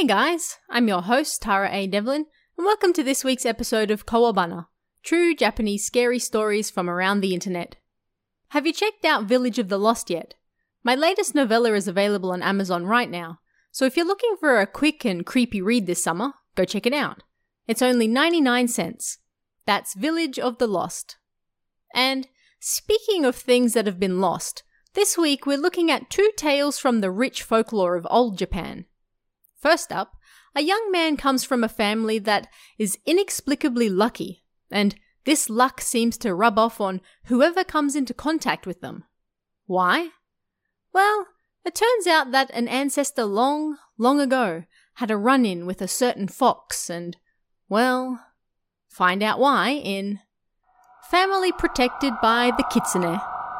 Hey guys, I'm your host Tara A. Devlin, and welcome to this week's episode of Kawabana, true Japanese scary stories from around the internet. Have you checked out Village of the Lost yet? My latest novella is available on Amazon right now, so if you're looking for a quick and creepy read this summer, go check it out. It's only 99 cents. That's Village of the Lost. And speaking of things that have been lost, this week we're looking at two tales from the rich folklore of old Japan. First up, a young man comes from a family that is inexplicably lucky, and this luck seems to rub off on whoever comes into contact with them. Why? Well, it turns out that an ancestor long, long ago had a run-in with a certain fox and, well, find out why in Family Protected by the Kitsune.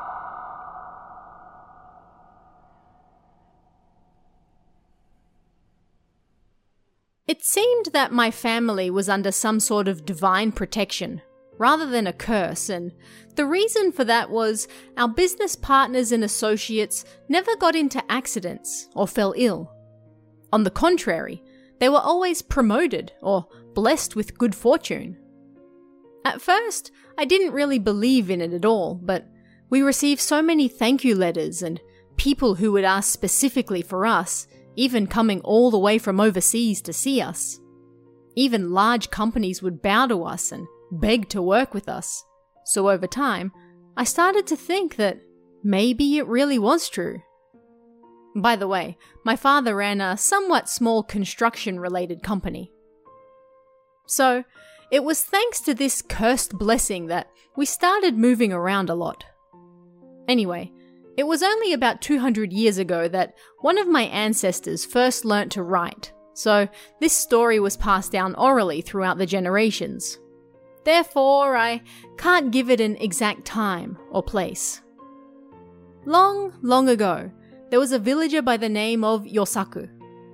It seemed that my family was under some sort of divine protection, rather than a curse, and the reason for that was our business partners and associates never got into accidents or fell ill. On the contrary, they were always promoted or blessed with good fortune. At first, I didn't really believe in it at all, but we received so many thank you letters and people who would ask specifically for us, even coming all the way from overseas to see us. Even large companies would bow to us and beg to work with us. So over time, I started to think that maybe it really was true. By the way, my father ran a somewhat small construction-related company. So, it was thanks to this cursed blessing that we started moving around a lot. Anyway, it was only about 200 years ago that one of my ancestors first learnt to write, so this story was passed down orally throughout the generations. Therefore, I can't give it an exact time or place. Long, long ago, there was a villager by the name of Yosaku.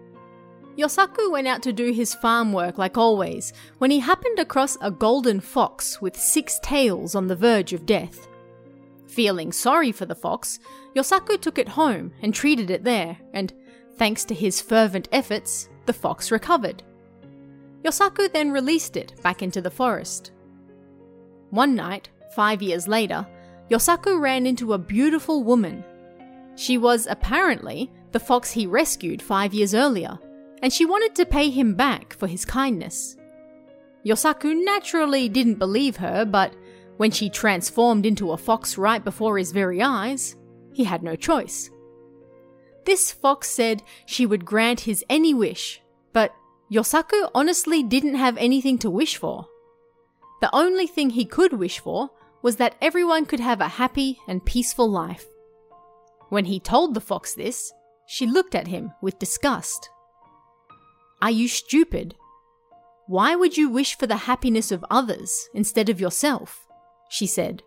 Yosaku went out to do his farm work like always when he happened across a golden fox with 6 tails on the verge of death. Feeling sorry for the fox, Yosaku took it home and treated it there, and thanks to his fervent efforts, the fox recovered. Yosaku then released it back into the forest. One night, 5 years later, Yosaku ran into a beautiful woman. She was apparently the fox he rescued 5 years earlier, and she wanted to pay him back for his kindness. Yosaku naturally didn't believe her, but when she transformed into a fox right before his very eyes, he had no choice. This fox said she would grant his any wish, but Yosaku honestly didn't have anything to wish for. The only thing he could wish for was that everyone could have a happy and peaceful life. When he told the fox this, she looked at him with disgust. "Are you stupid? Why would you wish for the happiness of others instead of yourself?" she said.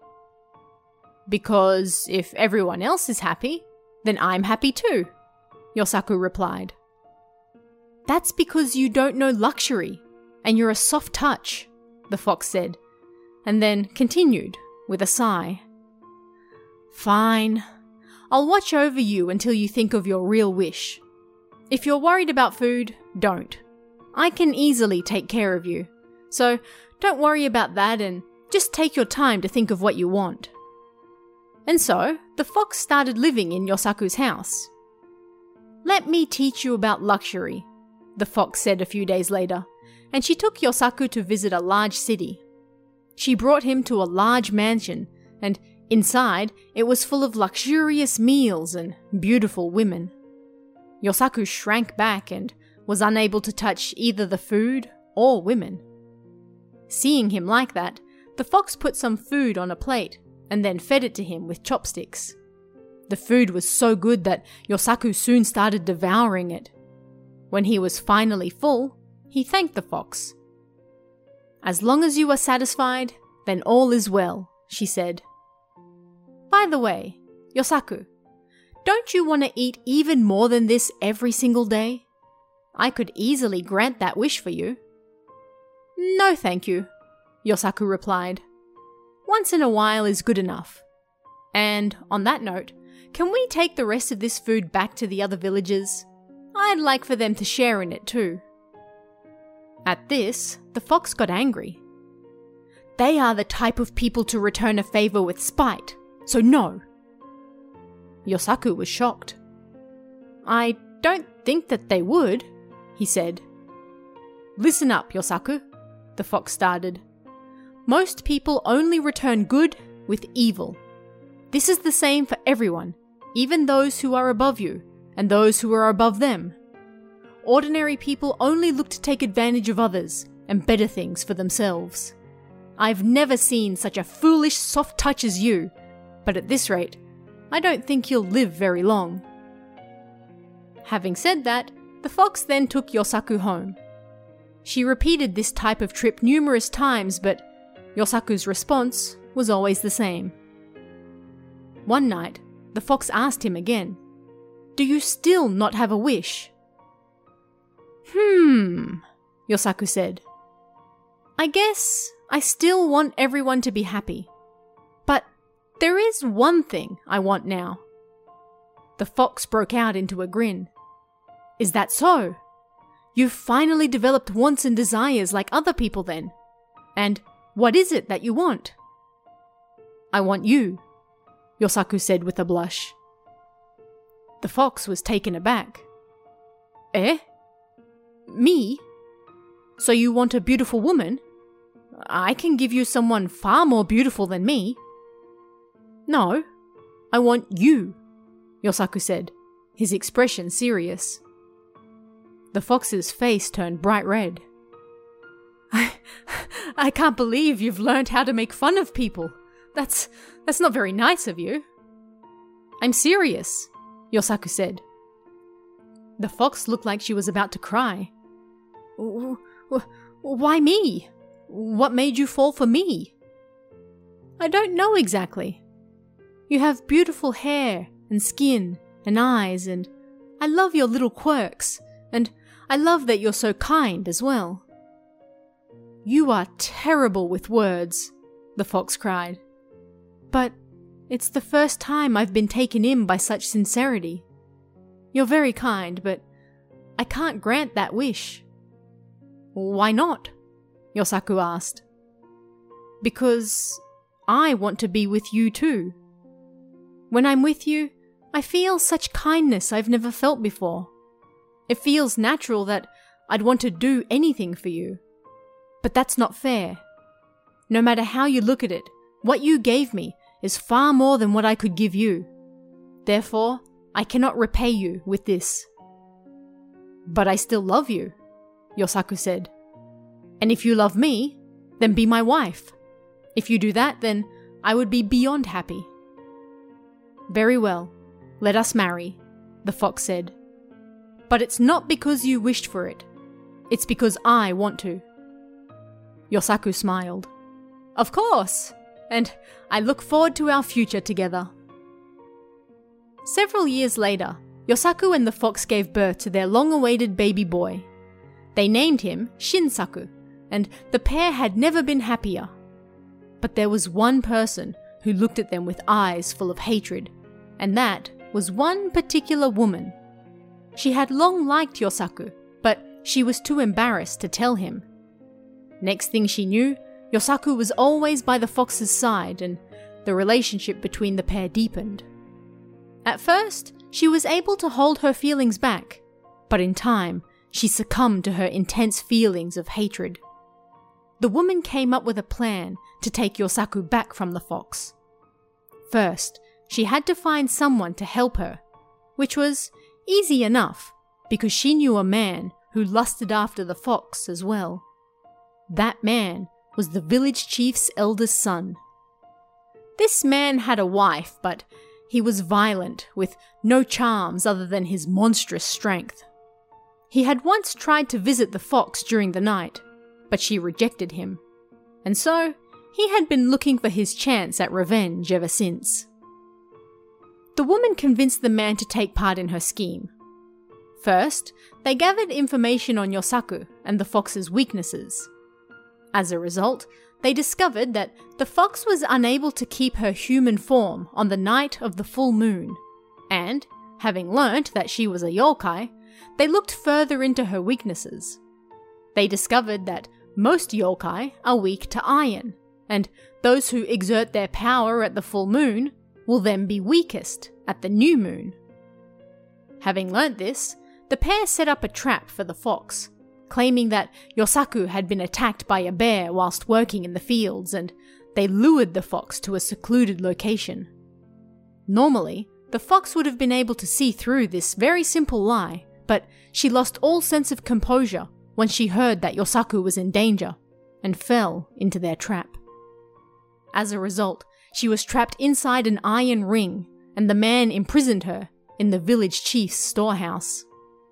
"Because if everyone else is happy, then I'm happy too," Yosaku replied. "That's because you don't know luxury, and you're a soft touch," the fox said, and then continued with a sigh. "Fine. I'll watch over you until you think of your real wish. If you're worried about food, don't. I can easily take care of you, so don't worry about that and just take your time to think of what you want." And so, the fox started living in Yosaku's house. "Let me teach you about luxury," the fox said a few days later, and she took Yosaku to visit a large city. She brought him to a large mansion, and inside it was full of luxurious meals and beautiful women. Yosaku shrank back and was unable to touch either the food or women. Seeing him like that, the fox put some food on a plate and then fed it to him with chopsticks. The food was so good that Yosaku soon started devouring it. When he was finally full, he thanked the fox. "As long as you are satisfied, then all is well," she said. "By the way, Yosaku, don't you want to eat even more than this every single day? I could easily grant that wish for you." "No, thank you," Yosaku replied. "Once in a while is good enough. And on that note, can we take the rest of this food back to the other villagers? I'd like for them to share in it too." At this, the fox got angry. "They are the type of people to return a favor with spite, so no." Yosaku was shocked. "I don't think that they would," he said. "Listen up, Yosaku," the fox started. "Most people only return good with evil. This is the same for everyone, even those who are above you and those who are above them. Ordinary people only look to take advantage of others and better things for themselves. I've never seen such a foolish soft touch as you, but at this rate, I don't think you'll live very long." Having said that, the fox then took Yosaku home. She repeated this type of trip numerous times, but Yosaku's response was always the same. One night, the fox asked him again, "Do you still not have a wish?" Yosaku said. "I guess I still want everyone to be happy. But there is one thing I want now." The fox broke out into a grin. "Is that so? You've finally developed wants and desires like other people then. And what is it that you want?" "I want you," Yosaku said with a blush. The fox was taken aback. "Eh? Me? So you want a beautiful woman? I can give you someone far more beautiful than me." "No, I want you," Yosaku said, his expression serious. The fox's face turned bright red. I can't believe you've learned how to make fun of people. That's not very nice of you." "I'm serious," Yosaku said. The fox looked like she was about to cry. "Why me? What made you fall for me?" "I don't know exactly. You have beautiful hair and skin and eyes, and I love your little quirks, and I love that you're so kind as well." "You are terrible with words," the fox cried. "But it's the first time I've been taken in by such sincerity. You're very kind, but I can't grant that wish." "Why not?" Yosaku asked. "Because I want to be with you too. When I'm with you, I feel such kindness I've never felt before. It feels natural that I'd want to do anything for you. But that's not fair. No matter how you look at it, what you gave me is far more than what I could give you. Therefore, I cannot repay you with this." "But I still love you," Yosaku said. "And if you love me, then be my wife. If you do that, then I would be beyond happy." "Very well, let us marry," the fox said. "But it's not because you wished for it. It's because I want to." Yosaku smiled. "Of course, and I look forward to our future together." Several years later, Yosaku and the fox gave birth to their long-awaited baby boy. They named him Shinsaku, and the pair had never been happier. But there was one person who looked at them with eyes full of hatred, and that was one particular woman. She had long liked Yosaku, but she was too embarrassed to tell him. Next thing she knew, Yosaku was always by the fox's side, and the relationship between the pair deepened. At first, she was able to hold her feelings back, but in time, she succumbed to her intense feelings of hatred. The woman came up with a plan to take Yosaku back from the fox. First, she had to find someone to help her, which was easy enough because she knew a man who lusted after the fox as well. That man was the village chief's eldest son. This man had a wife, but he was violent, with no charms other than his monstrous strength. He had once tried to visit the fox during the night, but she rejected him, and so he had been looking for his chance at revenge ever since. The woman convinced the man to take part in her scheme. First, they gathered information on Yosaku and the fox's weaknesses. As a result, they discovered that the fox was unable to keep her human form on the night of the full moon, and, having learnt that she was a yokai, they looked further into her weaknesses. They discovered that most yokai are weak to iron, and those who exert their power at the full moon will then be weakest at the new moon. Having learnt this, the pair set up a trap for the fox, claiming that Yosaku had been attacked by a bear whilst working in the fields, and they lured the fox to a secluded location. Normally, the fox would have been able to see through this very simple lie, but she lost all sense of composure when she heard that Yosaku was in danger, and fell into their trap. As a result, she was trapped inside an iron ring, and the man imprisoned her in the village chief's storehouse.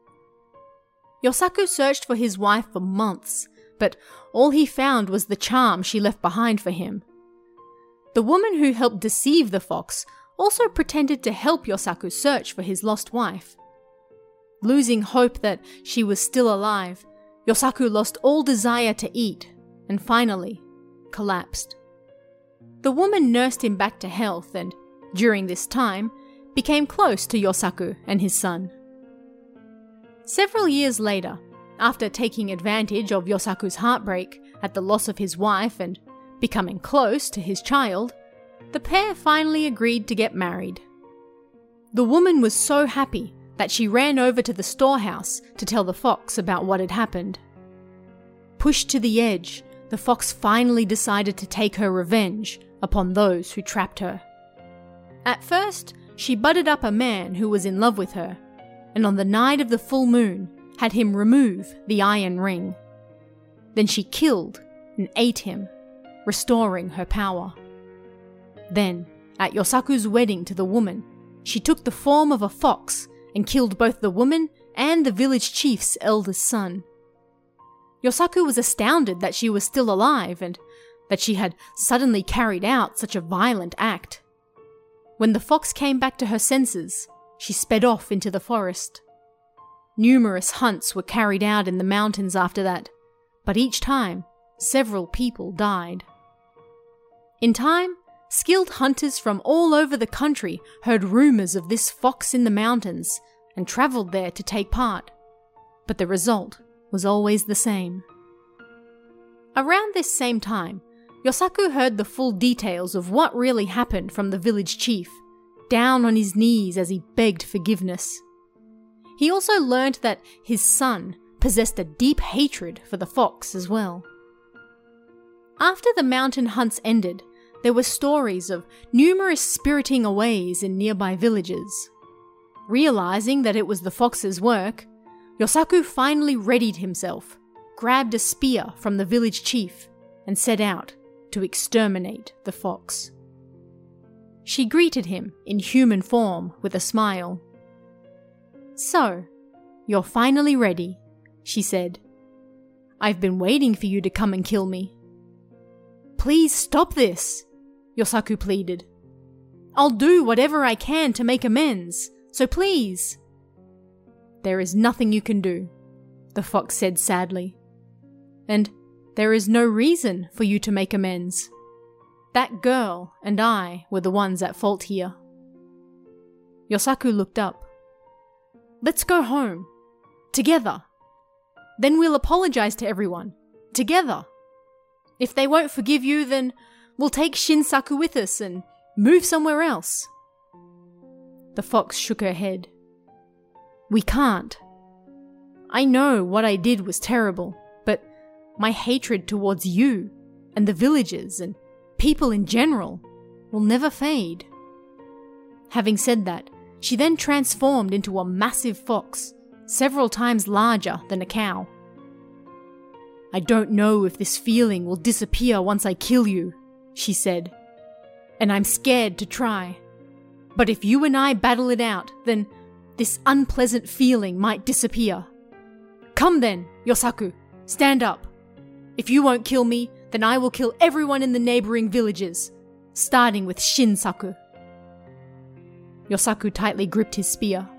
Yosaku searched for his wife for months, but all he found was the charm she left behind for him. The woman who helped deceive the fox also pretended to help Yosaku search for his lost wife. Losing hope that she was still alive, Yosaku lost all desire to eat and finally collapsed. The woman nursed him back to health and, during this time, became close to Yosaku and his son. Several years later, after taking advantage of Yosaku's heartbreak at the loss of his wife and becoming close to his child, the pair finally agreed to get married. The woman was so happy that she ran over to the storehouse to tell the fox about what had happened. Pushed to the edge, the fox finally decided to take her revenge upon those who trapped her. At first, she butted up a man who was in love with her, and on the night of the full moon, had him remove the iron ring. Then she killed and ate him, restoring her power. Then, at Yosaku's wedding to the woman, she took the form of a fox and killed both the woman and the village chief's eldest son. Yosaku was astounded that she was still alive and that she had suddenly carried out such a violent act. When the fox came back to her senses, she sped off into the forest. Numerous hunts were carried out in the mountains after that, but each time, several people died. In time, skilled hunters from all over the country heard rumours of this fox in the mountains and travelled there to take part, but the result was always the same. Around this same time, Yosaku heard the full details of what really happened from the village chief, down on his knees as he begged forgiveness. He also learned that his son possessed a deep hatred for the fox as well. After the mountain hunts ended, there were stories of numerous spiriting aways in nearby villages. Realizing that it was the fox's work, Yosaku finally readied himself, grabbed a spear from the village chief, and set out to exterminate the fox. She greeted him in human form with a smile. "So, you're finally ready," she said. "I've been waiting for you to come and kill me." "Please stop this," Yosaku pleaded. "I'll do whatever I can to make amends, so please." "There is nothing you can do," the fox said sadly. "And there is no reason for you to make amends. That girl and I were the ones at fault here." Yosaku looked up. "Let's go home. Together. Then we'll apologize to everyone. Together. If they won't forgive you, then we'll take Shinsaku with us and move somewhere else." The fox shook her head. "We can't. I know what I did was terrible, but my hatred towards you and the villagers and people in general will never fade." Having said that, she then transformed into a massive fox, several times larger than a cow. "I don't know if this feeling will disappear once I kill you," she said, "and I'm scared to try. But if you and I battle it out, then this unpleasant feeling might disappear. Come then, Yosaku, stand up. If you won't kill me, then I will kill everyone in the neighbouring villages, starting with Shinsaku." Yosaku tightly gripped his spear.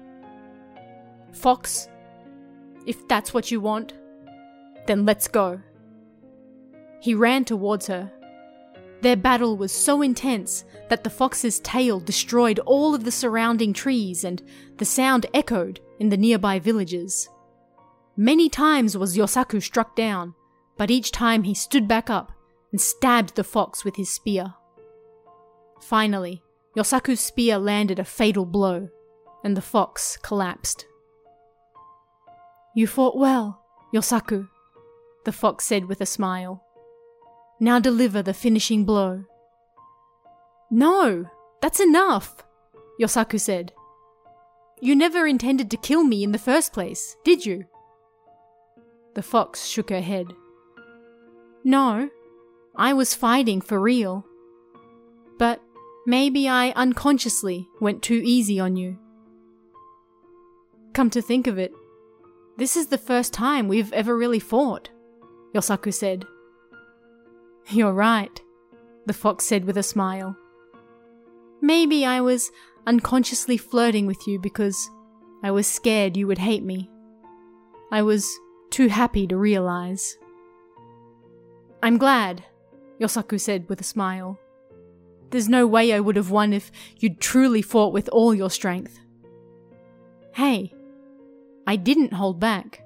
"Fox, if that's what you want, then let's go." He ran towards her. Their battle was so intense that the fox's tail destroyed all of the surrounding trees and the sound echoed in the nearby villages. Many times was Yosaku struck down, but each time he stood back up and stabbed the fox with his spear. Finally, Yosaku's spear landed a fatal blow, and the fox collapsed. "You fought well, Yosaku," the fox said with a smile. "Now deliver the finishing blow." "No, that's enough," Yosaku said. "You never intended to kill me in the first place, did you?" The fox shook her head. "No, I was fighting for real. But maybe I unconsciously went too easy on you." "Come to think of it, this is the first time we've ever really fought," Yosaku said. "You're right," the fox said with a smile. "Maybe I was unconsciously flirting with you because I was scared you would hate me. I was too happy to realize." "I'm glad," Yosaku said with a smile. "There's no way I would have won if you'd truly fought with all your strength." "Hey, I didn't hold back."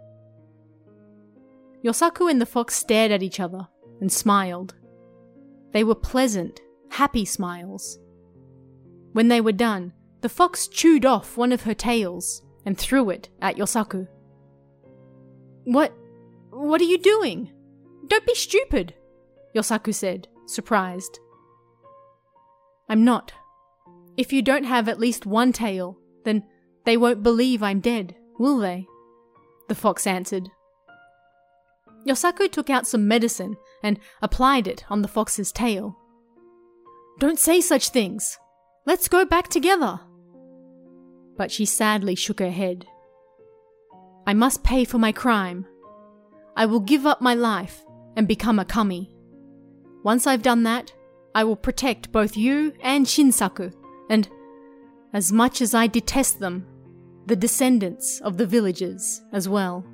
Yosaku and the fox stared at each other and smiled. They were pleasant, happy smiles. When they were done, the fox chewed off one of her tails and threw it at Yosaku. What are you doing? Don't be stupid," Yosaku said, surprised. "I'm not. If you don't have at least one tail, then they won't believe I'm dead, will they?" the fox answered. Yosaku took out some medicine and applied it on the fox's tail. "Don't say such things. Let's go back together." But she sadly shook her head. "I must pay for my crime. I will give up my life and become a kami. Once I've done that, I will protect both you and Shinsaku, and, as much as I detest them, the descendants of the villagers as well."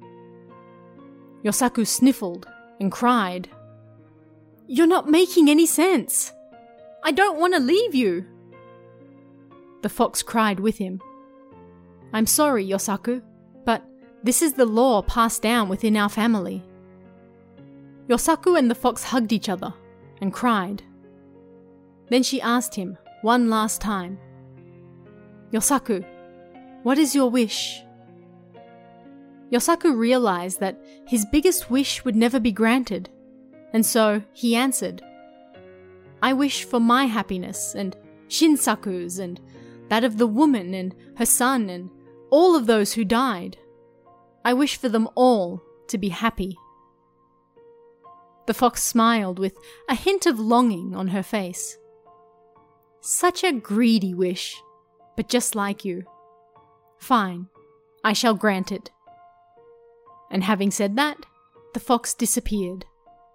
Yosaku sniffled and cried. "You're not making any sense. I don't want to leave you." The fox cried with him. "I'm sorry, Yosaku, but this is the law passed down within our family." Yosaku and the fox hugged each other and cried. Then she asked him one last time, "Yosaku, what is your wish?" Yosaku realized that his biggest wish would never be granted, and so he answered, "I wish for my happiness and Shinsaku's and that of the woman and her son and all of those who died. I wish for them all to be happy." The fox smiled with a hint of longing on her face. "Such a greedy wish, but just like you. Fine, I shall grant it." And having said that, the fox disappeared.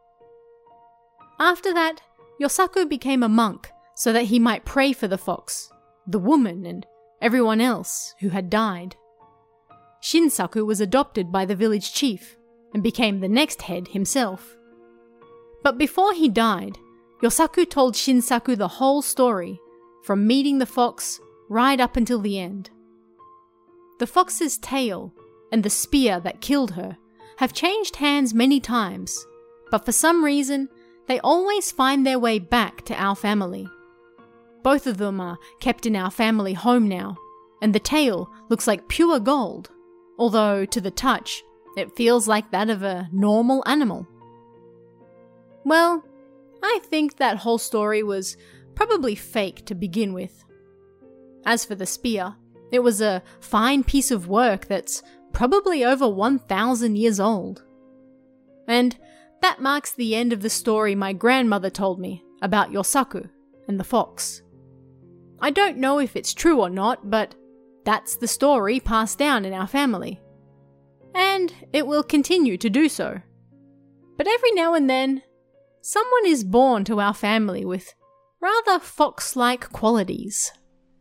After that, Yosaku became a monk so that he might pray for the fox, the woman, and everyone else who had died. Shinsaku was adopted by the village chief and became the next head himself. But before he died, Yosaku told Shinsaku the whole story, from meeting the fox right up until the end. The fox's tail and the spear that killed her have changed hands many times, but for some reason, they always find their way back to our family. Both of them are kept in our family home now, and the tail looks like pure gold, although to the touch, it feels like that of a normal animal. Well, I think that whole story was probably fake to begin with. As for the spear, it was a fine piece of work that's probably over 1,000 years old. And that marks the end of the story my grandmother told me about Yosaku and the fox. I don't know if it's true or not, but that's the story passed down in our family. And it will continue to do so. But every now and then, someone is born to our family with rather fox-like qualities.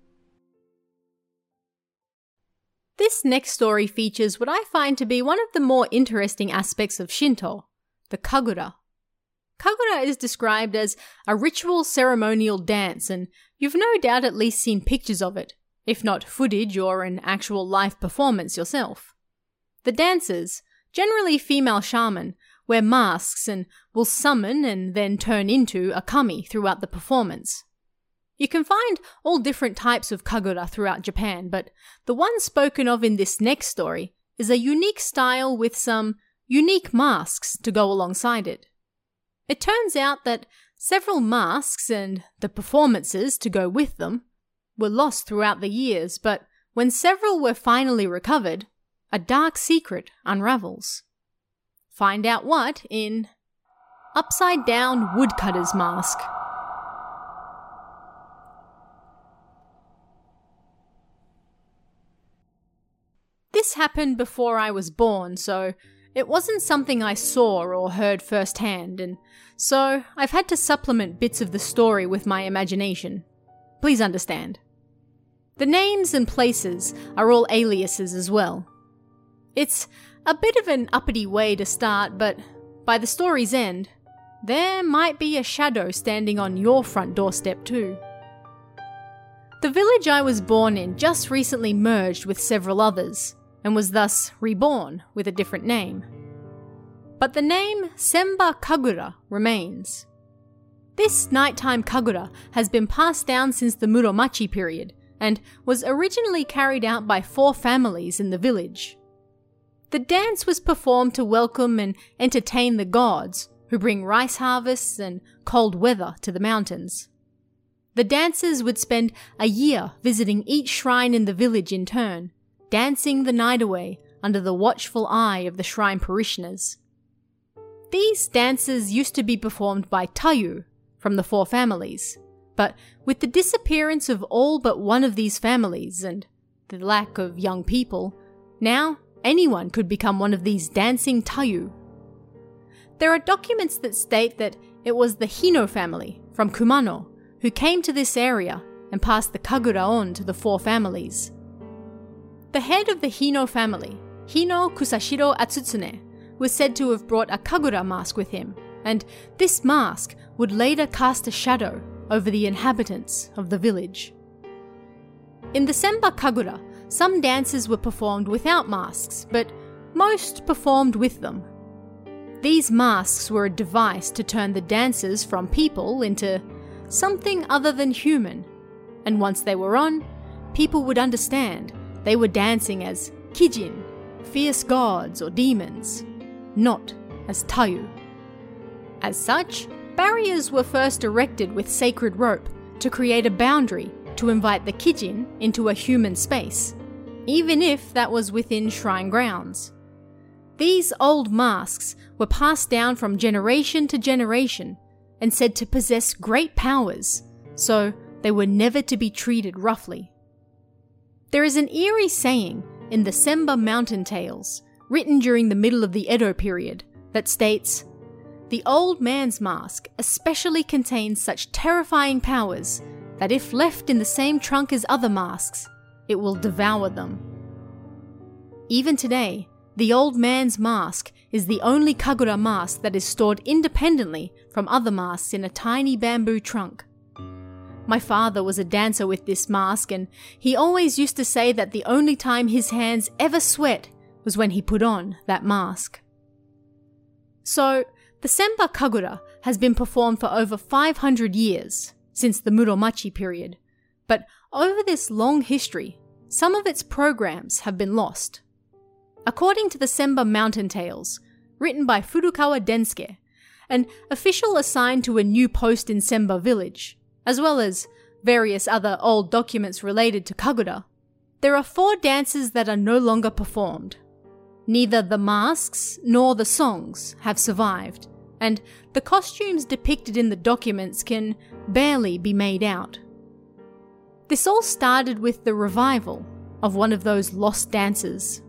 This next story features what I find to be one of the more interesting aspects of Shinto, the Kagura. Kagura is described as a ritual ceremonial dance, and you've no doubt at least seen pictures of it, if not footage or an actual live performance yourself. The dancers, generally female shaman, wear masks and will summon and then turn into a kami throughout the performance. You can find all different types of kagura throughout Japan, but the one spoken of in this next story is a unique style with some unique masks to go alongside it. It turns out that several masks and the performances to go with them were lost throughout the years, but when several were finally recovered, a dark secret unravels. Find out what in Upside Down Woodcutter's Mask. This happened before I was born, so it wasn't something I saw or heard firsthand, and so I've had to supplement bits of the story with my imagination. Please understand. The names and places are all aliases as well. It's a bit of an uppity way to start, but by the story's end, there might be a shadow standing on your front doorstep too. The village I was born in just recently merged with several others, and was thus reborn with a different name. But the name Senba Kagura remains. This nighttime kagura has been passed down since the Muromachi period, and was originally carried out by 4 families in the village. The dance was performed to welcome and entertain the gods, who bring rice harvests and cold weather to the mountains. The dancers would spend a year visiting each shrine in the village in turn, dancing the night away under the watchful eye of the shrine parishioners. These dances used to be performed by tayu from the 4 families, but with the disappearance of all but one of these families and the lack of young people, now anyone could become one of these dancing tayu. There are documents that state that it was the Hino family from Kumano who came to this area and passed the kagura on to the 4 families. The head of the Hino family, Hino Kusashiro Atsutsune, was said to have brought a kagura mask with him, and this mask would later cast a shadow over the inhabitants of the village. In the Senba Kagura, some dances were performed without masks, but most performed with them. These masks were a device to turn the dancers from people into something other than human, and once they were on, people would understand they were dancing as kijin, fierce gods or demons, not as tayu. As such, barriers were first erected with sacred rope to create a boundary to invite the kijin into a human space, even if that was within shrine grounds. These old masks were passed down from generation to generation and said to possess great powers, so they were never to be treated roughly. There is an eerie saying in the Senba Mountain Tales, written during the middle of the Edo period, that states, "The old man's mask especially contains such terrifying powers that if left in the same trunk as other masks, it will devour them." Even today, the old man's mask is the only kagura mask that is stored independently from other masks in a tiny bamboo trunk. My father was a dancer with this mask, and he always used to say that the only time his hands ever sweat was when he put on that mask. So, the Senba Kagura has been performed for over 500 years, since the Muromachi period, but over this long history, some of its programs have been lost. According to the Senba Mountain Tales, written by Furukawa Densuke, an official assigned to a new post in Senba village, as well as various other old documents related to kagura, there are 4 dances that are no longer performed. Neither the masks nor the songs have survived, and the costumes depicted in the documents can barely be made out. This all started with the revival of one of those lost dances.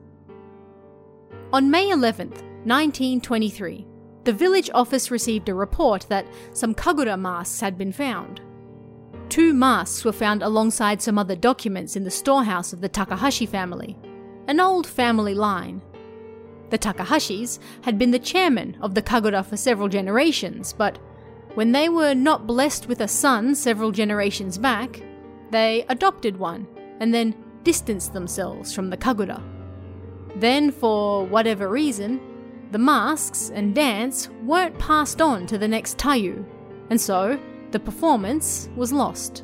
On May 11th, 1923, the village office received a report that some kagura masks had been found. 2 masks were found alongside some other documents in the storehouse of the Takahashi family, an old family line. The Takahashis had been the chairman of the Kagura for several generations, but when they were not blessed with a son several generations back, they adopted one and then distanced themselves from the Kagura. Then, for whatever reason, the masks and dance weren't passed on to the next Taiyu, and so the performance was lost.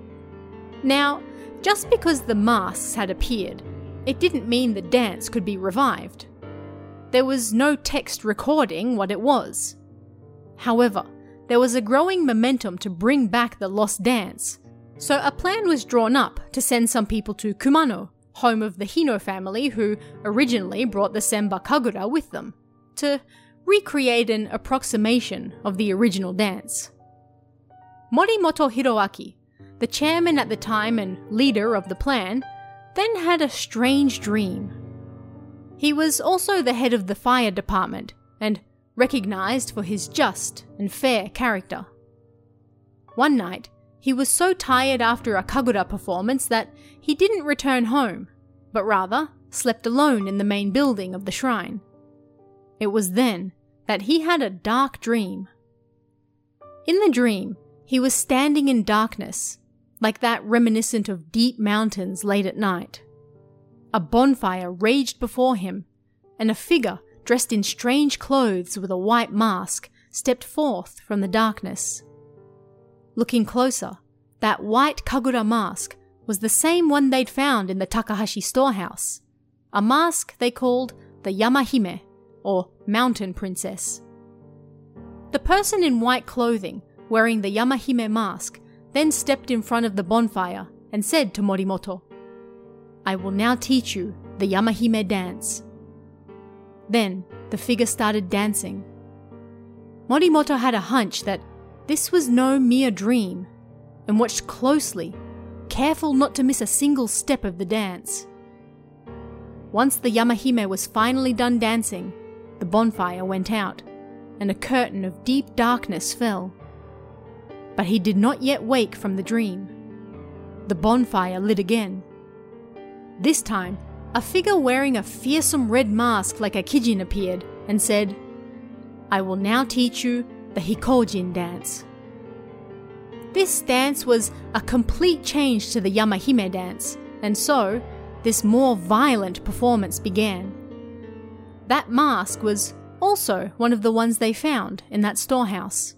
Now, just because the masks had appeared, it didn't mean the dance could be revived. There was no text recording what it was. However, there was a growing momentum to bring back the lost dance, so a plan was drawn up to send some people to Kumano, home of the Hino family who originally brought the Senba Kagura with them, to recreate an approximation of the original dance. Morimoto Hiroaki, the chairman at the time and leader of the plan, then had a strange dream. He was also the head of the fire department and recognized for his just and fair character. One night, he was so tired after a Kagura performance that he didn't return home, but rather slept alone in the main building of the shrine. It was then that he had a dark dream. In the dream, he was standing in darkness, like that reminiscent of deep mountains late at night. A bonfire raged before him, and a figure dressed in strange clothes with a white mask stepped forth from the darkness. Looking closer, that white Kagura mask was the same one they'd found in the Takahashi storehouse, a mask they called the Yamahime, or Mountain Princess. The person in white clothing, wearing the Yamahime mask, then stepped in front of the bonfire and said to Morimoto, "I will now teach you the Yamahime dance." Then the figure started dancing. Morimoto had a hunch that this was no mere dream, and watched closely, careful not to miss a single step of the dance. Once the Yamahime was finally done dancing, the bonfire went out, and a curtain of deep darkness fell. But he did not yet wake from the dream. The bonfire lit again. This time, a figure wearing a fearsome red mask like a Kijin appeared and said, "I will now teach you the Hikojin dance." This dance was a complete change to the Yamahime dance, and so this more violent performance began. That mask was also one of the ones they found in that storehouse.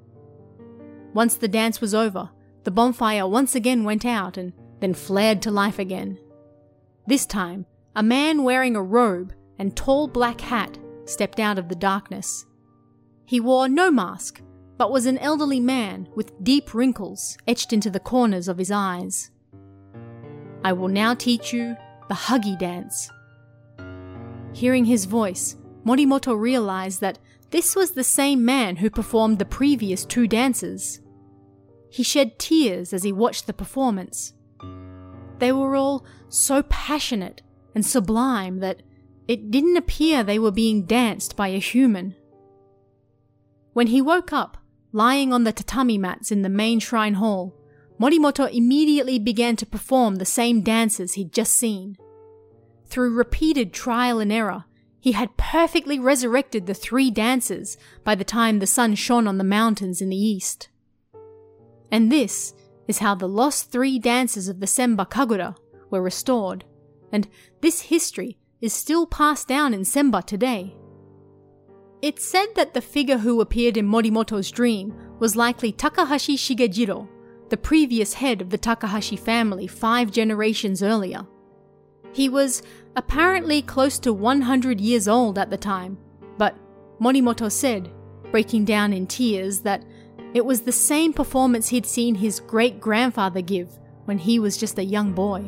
Once the dance was over, the bonfire once again went out and then flared to life again. This time, a man wearing a robe and tall black hat stepped out of the darkness. He wore no mask, but was an elderly man with deep wrinkles etched into the corners of his eyes. "I will now teach you the Huggy dance." Hearing his voice, Morimoto realized that this was the same man who performed the previous two dances. He shed tears as he watched the performance. They were all so passionate and sublime that it didn't appear they were being danced by a human. When he woke up, lying on the tatami mats in the main shrine hall, Morimoto immediately began to perform the same dances he'd just seen. Through repeated trial and error, he had perfectly resurrected the three dances by the time the sun shone on the mountains in the east. And this is how the lost three dances of the Senba Kagura were restored, and this history is still passed down in Senba today. It's said that the figure who appeared in Morimoto's dream was likely Takahashi Shigejiro, the previous head of the Takahashi family 5 generations earlier. He was apparently close to 100 years old at the time, but Morimoto said, breaking down in tears, that it was the same performance he'd seen his great-grandfather give when he was just a young boy.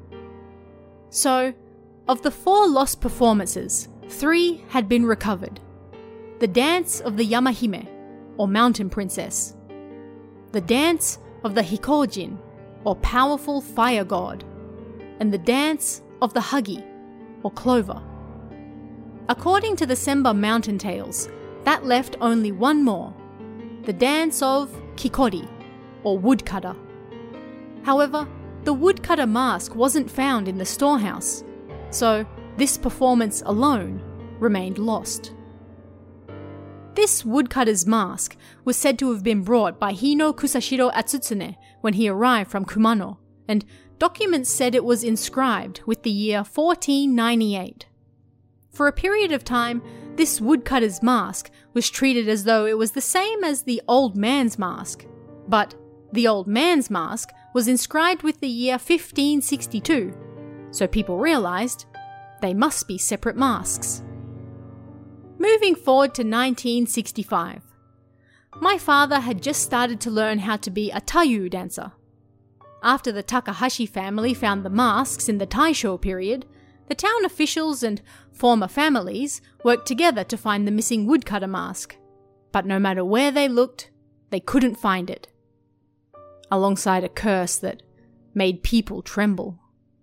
So, of the 4 lost performances, 3 had been recovered. The dance of the Yamahime, or Mountain Princess. The dance of the Hikojin, or Powerful Fire God. And the dance of the Huggy, or Clover. According to the Senba Mountain Tales, that left only one more, the dance of Kikori, or Woodcutter. However, the woodcutter mask wasn't found in the storehouse, so this performance alone remained lost. This woodcutter's mask was said to have been brought by Hino Kusashiro Atsutsune when he arrived from Kumano, and documents said it was inscribed with the year 1498. For a period of time, this woodcutter's mask was treated as though it was the same as the old man's mask, but the old man's mask was inscribed with the year 1562, so people realised they must be separate masks. Moving forward to 1965. My father had just started to learn how to be a Taiyu dancer. After the Takahashi family found the masks in the Taisho period, the town officials and former families worked together to find the missing woodcutter mask. But no matter where they looked, they couldn't find it. Alongside a curse that made people tremble.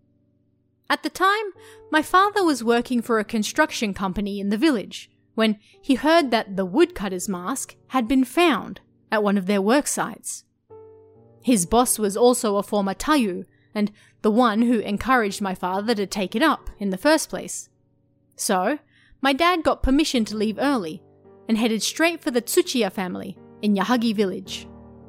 At the time, my father was working for a construction company in the village when he heard that the woodcutter's mask had been found at one of their work sites. His boss was also a former Taiyu and the one who encouraged my father to take it up in the first place. So, my dad got permission to leave early and headed straight for the Tsuchiya family in Yahagi village.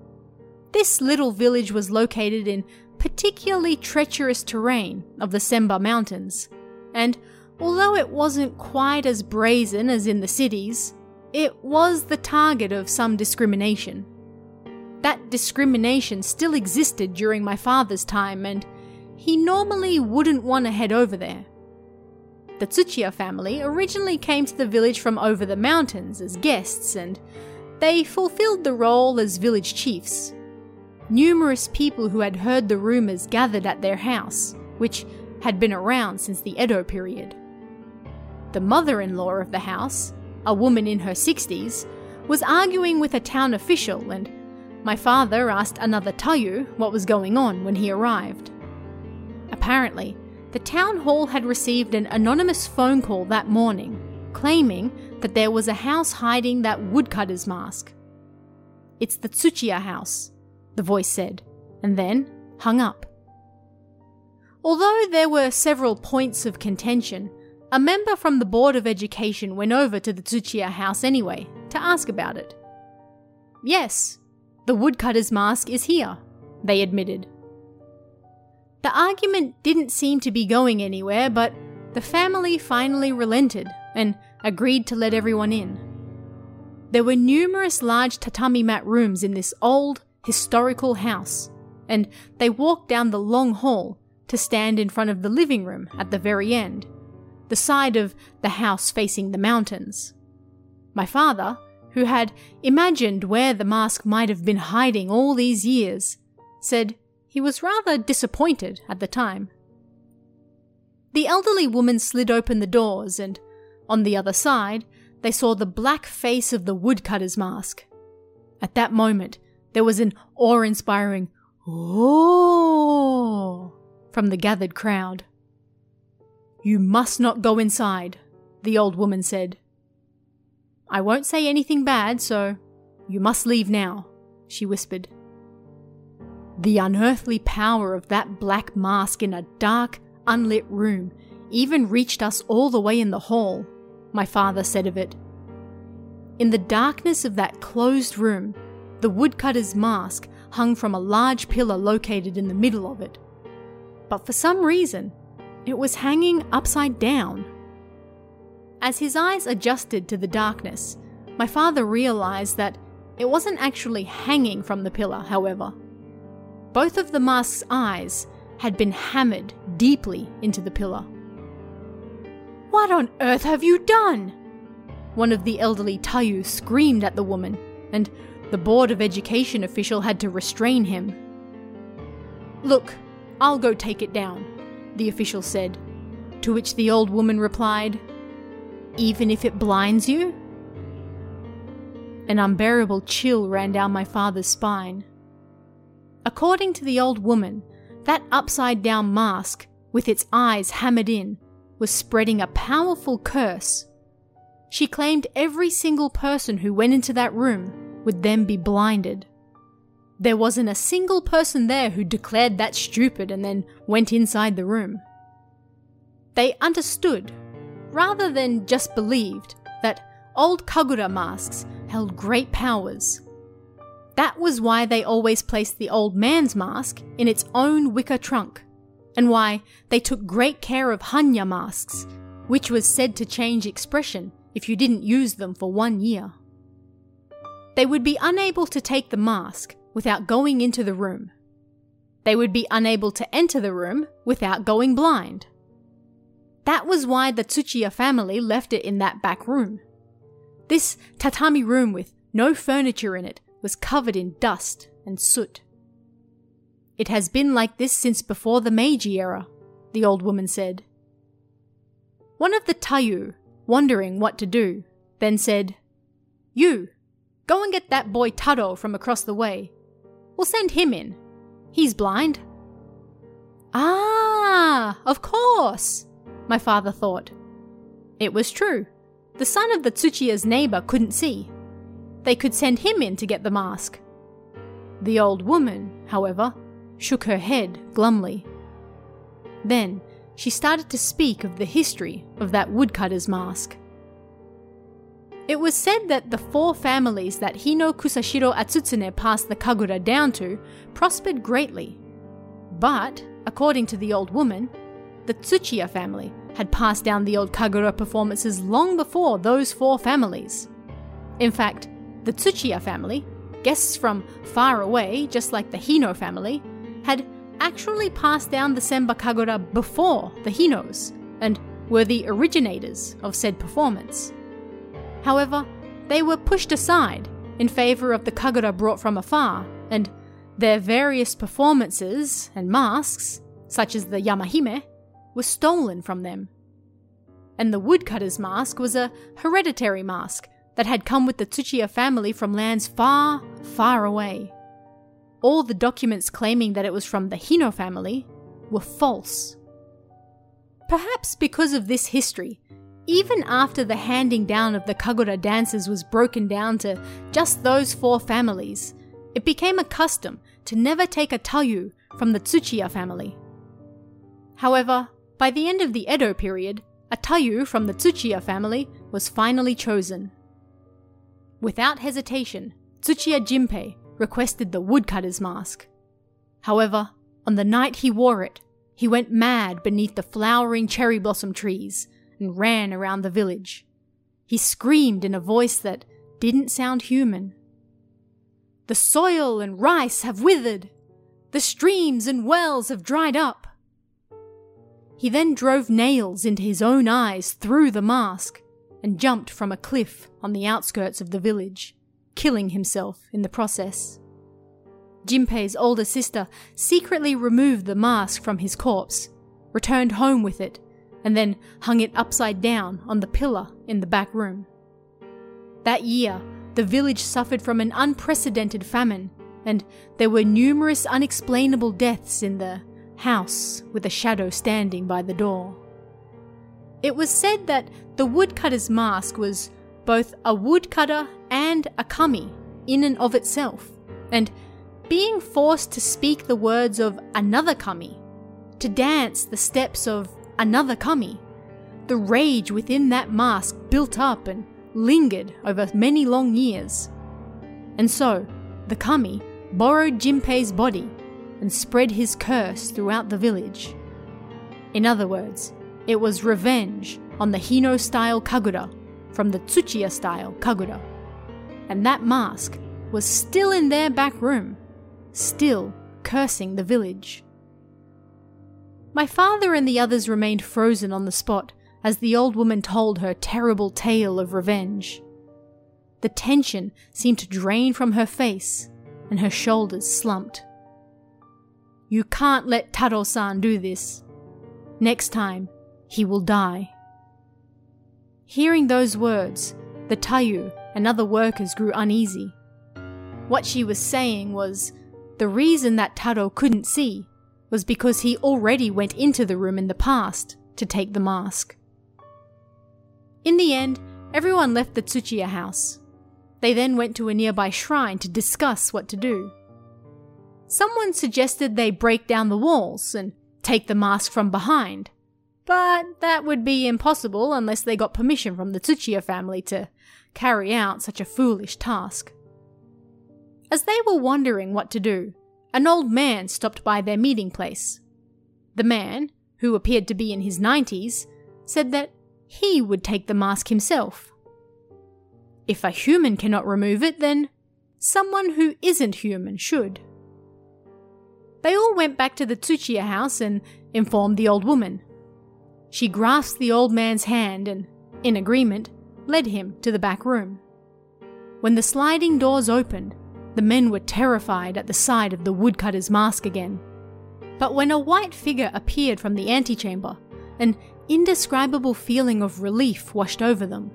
This little village was located in particularly treacherous terrain of the Semba Mountains, and although it wasn't quite as brazen as in the cities, it was the target of some discrimination. That discrimination still existed during my father's time, and he normally wouldn't want to head over there. The Tsuchiya family originally came to the village from over the mountains as guests, and they fulfilled the role as village chiefs. Numerous people who had heard the rumours gathered at their house, which had been around since the Edo period. The mother-in-law of the house, a woman in her 60s, was arguing with a town official, and my father asked another Taiyu what was going on when he arrived. Apparently, the town hall had received an anonymous phone call that morning, claiming that there was a house hiding that woodcutter's mask. "It's the Tsuchiya house," the voice said, and then hung up. Although there were several points of contention, a member from the Board of Education went over to the Tsuchiya house anyway to ask about it. "Yes, the woodcutter's mask is here," they admitted. The argument didn't seem to be going anywhere, but the family finally relented and agreed to let everyone in. There were numerous large tatami mat rooms in this old, historical house, and they walked down the long hall to stand in front of the living room at the very end, the side of the house facing the mountains. My father, who had imagined where the mask might have been hiding all these years, said he was rather disappointed at the time. The elderly woman slid open the doors, and on the other side, they saw the black face of the woodcutter's mask. At that moment, there was an awe-inspiring "Oh!" from the gathered crowd. "You must not go inside," the old woman said. "I won't say anything bad, so you must leave now," she whispered. The unearthly power of that black mask in a dark, unlit room even reached us all the way in the hall, my father said of it. In the darkness of that closed room, the woodcutter's mask hung from a large pillar located in the middle of it. But for some reason, it was hanging upside down. As his eyes adjusted to the darkness, my father realized that it wasn't actually hanging from the pillar, however. Both of the mask's eyes had been hammered deeply into the pillar. "What on earth have you done?" One of the elderly Taiyu screamed at the woman, and the Board of Education official had to restrain him. "Look, I'll go take it down," the official said, to which the old woman replied, "Even if it blinds you?" An unbearable chill ran down my father's spine. According to the old woman, that upside-down mask, with its eyes hammered in, was spreading a powerful curse. She claimed every single person who went into that room would then be blinded. There wasn't a single person there who declared that stupid and then went inside the room. They understood, rather than just believed that old Kagura masks held great powers. That was why they always placed the old man's mask in its own wicker trunk, and why they took great care of Hanya masks, which was said to change expression if you didn't use them for 1 year. They would be unable to take the mask without going into the room. They would be unable to enter the room without going blind. That was why the Tsuchiya family left it in that back room. This tatami room with no furniture in it was covered in dust and soot. "It has been like this since before the Meiji era," the old woman said. One of the Taiyu, wondering what to do, then said, "You, go and get that boy Taro from across the way. We'll send him in. He's blind." "Ah, of course," my father thought. It was true. The son of the Tsuchiya's neighbor couldn't see. They could send him in to get the mask. The old woman, however, shook her head glumly. Then she started to speak of the history of that woodcutter's mask. It was said that the 4 families that Hino Kusashiro Atsutsune passed the Kagura down to prospered greatly. But, according to the old woman, the Tsuchiya family had passed down the old Kagura performances long before those 4 families. In fact, the Tsuchiya family, guests from far away, just like the Hino family, had actually passed down the Senba Kagura before the Hinos, and were the originators of said performance. However, they were pushed aside in favour of the Kagura brought from afar, and their various performances and masks, such as the Yamahime, were stolen from them. And the woodcutter's mask was a hereditary mask that had come with the Tsuchiya family from lands far, far away. All the documents claiming that it was from the Hino family were false. Perhaps because of this history, even after the handing down of the Kagura dances was broken down to just those 4 families, it became a custom to never take a Taiyu from the Tsuchiya family. However, by the end of the Edo period, a Taiyu from the Tsuchiya family was finally chosen. Without hesitation, Tsuchiya Jinpei requested the woodcutter's mask. However, on the night he wore it, he went mad beneath the flowering cherry blossom trees and ran around the village. He screamed in a voice that didn't sound human. "The soil and rice have withered! The streams and wells have dried up!" He then drove nails into his own eyes through the mask and jumped from a cliff on the outskirts of the village, killing himself in the process. Jinpei's older sister secretly removed the mask from his corpse, returned home with it, and then hung it upside down on the pillar in the back room. That year, the village suffered from an unprecedented famine, and there were numerous unexplainable deaths in the house with a shadow standing by the door. It was said that the woodcutter's mask was both a woodcutter and a kami in and of itself, and being forced to speak the words of another kami, to dance the steps of another kami, the rage within that mask built up and lingered over many long years. And so, the kami borrowed Jinpei's body and spread his curse throughout the village. In other words, it was revenge on the Hino-style Kagura from the Tsuchiya-style Kagura. And that mask was still in their back room, still cursing the village. My father and the others remained frozen on the spot as the old woman told her terrible tale of revenge. The tension seemed to drain from her face, and her shoulders slumped. "You can't let Taro-san do this. Next time, he will die." Hearing those words, the Taiyu and other workers grew uneasy. What she was saying was, the reason that Taro couldn't see was because he already went into the room in the past to take the mask. In the end, everyone left the Tsuchiya house. They then went to a nearby shrine to discuss what to do. Someone suggested they break down the walls and take the mask from behind, But that would be impossible unless they got permission from the Tsuchiya family to carry out such a foolish task. As they were wondering what to do, an old man stopped by their meeting place. The man, who appeared to be in his 90s, said that he would take the mask himself. If a human cannot remove it, then someone who isn't human should. They all went back to the Tsuchiya house and informed the old woman. She grasped the old man's hand and, in agreement, led him to the back room. When the sliding doors opened, the men were terrified at the sight of the woodcutter's mask again. But when a white figure appeared from the antechamber, an indescribable feeling of relief washed over them.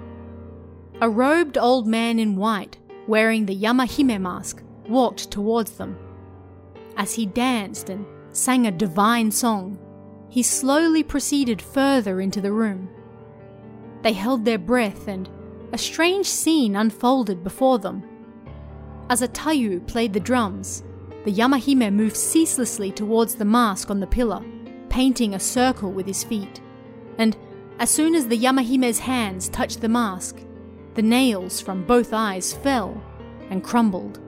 A robed old man in white, wearing the Yamahime mask, walked towards them. As he danced and sang a divine song, he slowly proceeded further into the room. They held their breath and a strange scene unfolded before them. As a Taiyu played the drums, the Yamahime moved ceaselessly towards the mask on the pillar, painting a circle with his feet. And as soon as the Yamahime's hands touched the mask, the nails from both eyes fell and crumbled.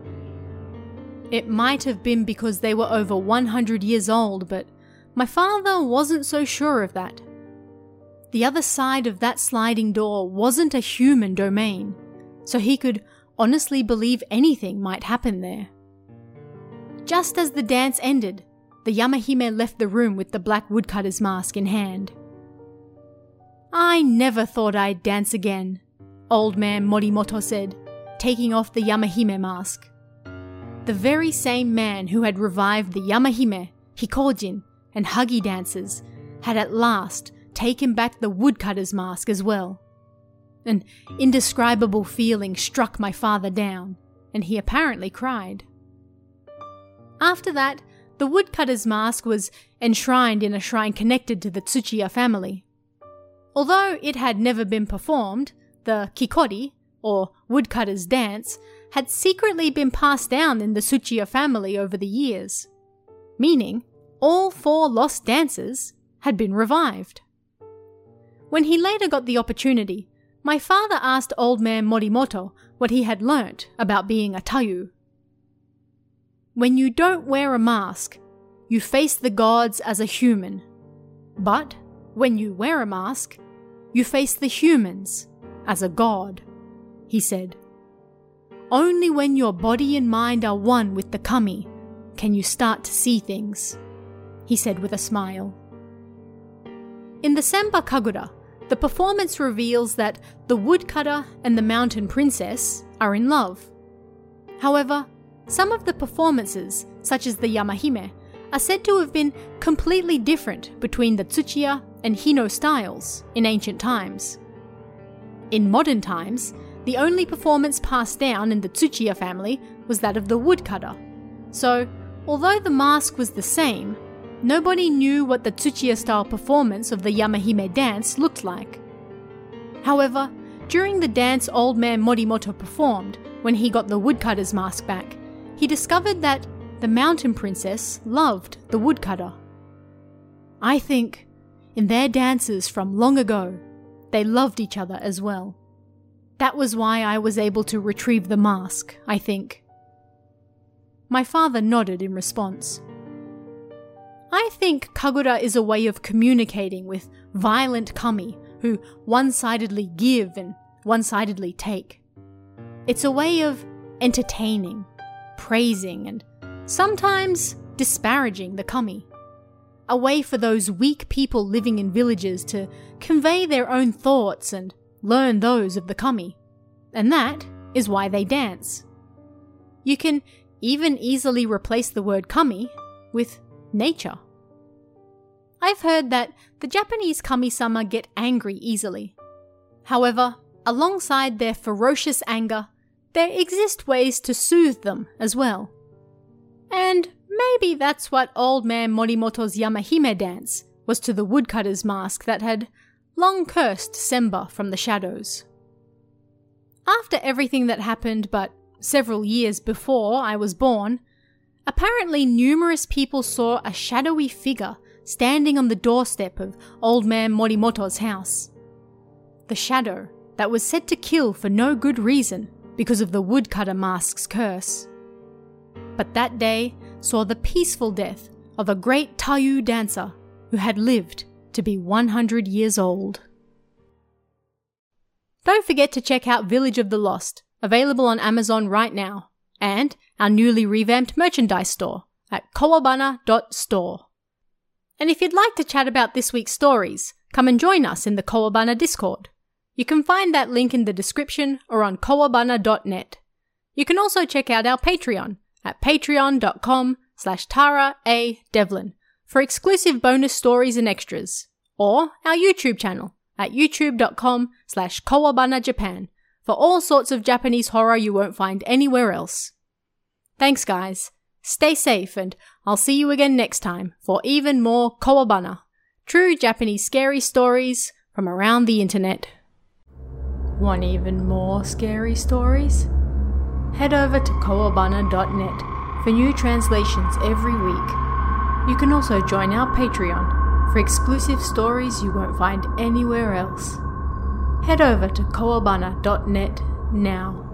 It might have been because they were over 100 years old, but my father wasn't so sure of that. The other side of that sliding door wasn't a human domain, so he could honestly believe anything might happen there. Just as the dance ended, the Yamahime left the room with the black woodcutter's mask in hand. "I never thought I'd dance again," old man Morimoto said, taking off the Yamahime mask. The very same man who had revived the Yamahime, Hikojin, and Hagi dancers had at last taken back the woodcutter's mask as well. An indescribable feeling struck my father down, and he apparently cried. After that, the woodcutter's mask was enshrined in a shrine connected to the Tsuchiya family. Although it had never been performed, the kikori, or woodcutter's dance, had secretly been passed down in the Tsuchiya family over the years, meaning all 4 lost dancers had been revived. When he later got the opportunity, my father asked old man Morimoto what he had learnt about being a Taiyu. "When you don't wear a mask, you face the gods as a human. But when you wear a mask, you face the humans as a god," he said. "Only when your body and mind are one with the kami can you start to see things," he said with a smile. In the Senba Kagura, the performance reveals that the woodcutter and the mountain princess are in love. However, some of the performances, such as the Yamahime, are said to have been completely different between the Tsuchiya and Hino styles in ancient times. In modern times, the only performance passed down in the Tsuchiya family was that of the woodcutter. So, although the mask was the same, nobody knew what the Tsuchiya-style performance of the Yamahime dance looked like. However, during the dance old man Morimoto performed, when he got the woodcutter's mask back, he discovered that the mountain princess loved the woodcutter. I think, in their dances from long ago, they loved each other as well. That was why I was able to retrieve the mask, I think. My father nodded in response. I think Kagura is a way of communicating with violent kami who one-sidedly give and one-sidedly take. It's a way of entertaining, praising, and sometimes disparaging the kami. A way for those weak people living in villages to convey their own thoughts and learn those of the kami. And that is why they dance. You can even easily replace the word kami with nature. I've heard that the Japanese kami-sama get angry easily. However, alongside their ferocious anger, there exist ways to soothe them as well. And maybe that's what old man Morimoto's Yamahime dance was to the woodcutter's mask that had long cursed Senba from the shadows. After everything that happened but several years before I was born, apparently numerous people saw a shadowy figure standing on the doorstep of Old Man Morimoto's house. The shadow that was said to kill for no good reason because of the woodcutter mask's curse. But that day saw the peaceful death of a great Taiyu dancer who had lived to be 100 years old. Don't forget to check out Village of the Lost, available on Amazon right now, and our newly revamped merchandise store at kowabana.store. And if you'd like to chat about this week's stories, come and join us in the Kowabana Discord. You can find that link in the description or on kowabana.net. You can also check out our Patreon at patreon.com/Tara A. Devlin for exclusive bonus stories and extras, or our YouTube channel at youtube.com/KowabanaJapan for all sorts of Japanese horror you won't find anywhere else. Thanks guys, stay safe, and I'll see you again next time for even more Kowabana, true Japanese scary stories from around the internet. Want even more scary stories? Head over to kowabana.net for new translations every week. You can also join our Patreon for exclusive stories you won't find anywhere else. Head over to kowabana.net now.